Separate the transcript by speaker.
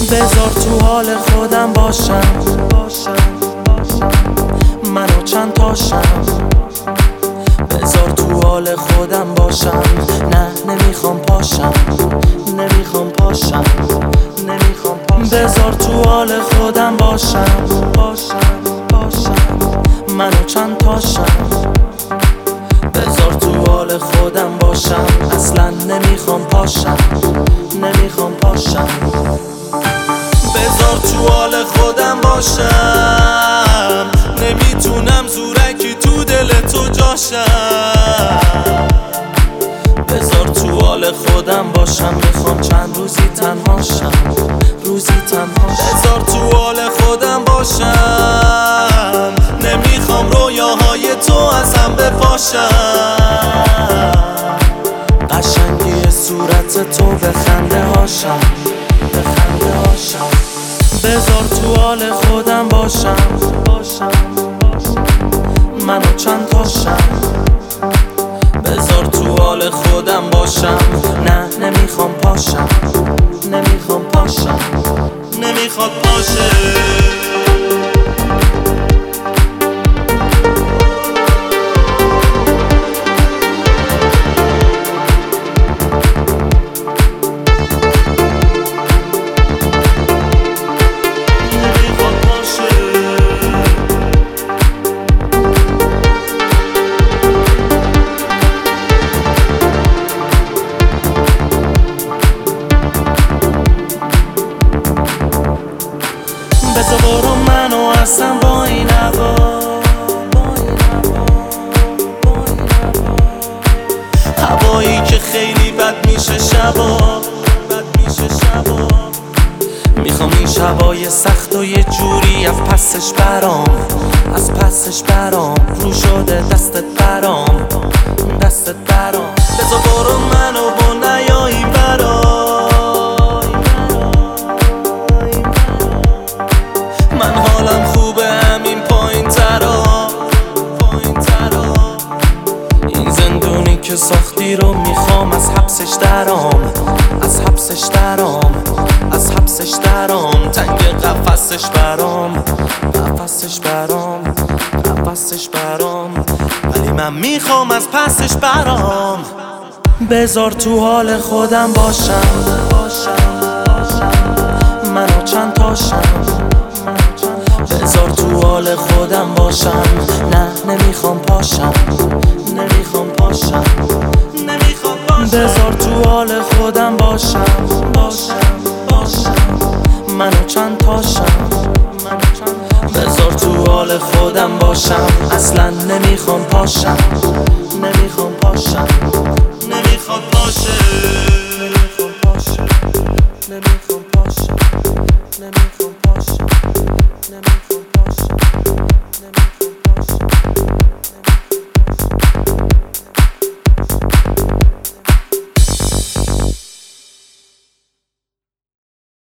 Speaker 1: بذار تو حال خودم باشم، منو چند تاشم. بذار تو حال خودم باشم، نه نمیخوام پاشم، نمیخوام پاشم، نمیخوام پاشم. بذار تو حال خودم باشم، منو چند تاشم. بذار تو حال خودم باشم، اصلا نمیخوام پاشم، نمیخوام پاشم. بذار تو حال خودم باشم، نمیتونم زورکی تو دل تو جاشم. بذار تو حال خودم باشم، میخوام چند روزی تنهاشم، روزی تنهاشم. بذار تو حال خودم باشم، نمیخوام رویاهای تو از هم بپاشم. قشنگی صورت تو به خنده هاشم، به خنده هاشم. بذار تو حال خودم باشم، منو چند تاشم. بذار تو حال خودم باشم، نه نمیخوام پاشم، نمیخوام پاشم، نمیخواد باشه. بذار برو منو هستم با این هوا، هوایی که خیلی بد میشه شبا، میخوام این شبای سخت و یه جوری از پسش برام، از پسش برام. رو شده دستت برام، دستت برام. بذار برو منو با نیایی برام، من حالم خوبه همین پایین ترا. این زندونی که ساختی رو میخوام از حبسش درام، از حبسش درام، از حبسش درام. تنگ قفسش برام، قفسش برام، قفسش برام. ولی من میخوام از پسش برام. بذار تو حال خودم باشم، منو چند تاشم. بذار تو حال خودم باشم، نه نمیخوام پاشم، نمیخوام پاشم، نمیخوام پاشم. بذار تو حال خودم باشم، منو چند تاشم. بذار تو حال خودم باشم، اصلا نمیخوام پاشم، نمیخوام پاشم، نمیخوام باشه، نمیخوام پاشم، نمیخوام پاشم، نمیخوام پاشم، نمیخوام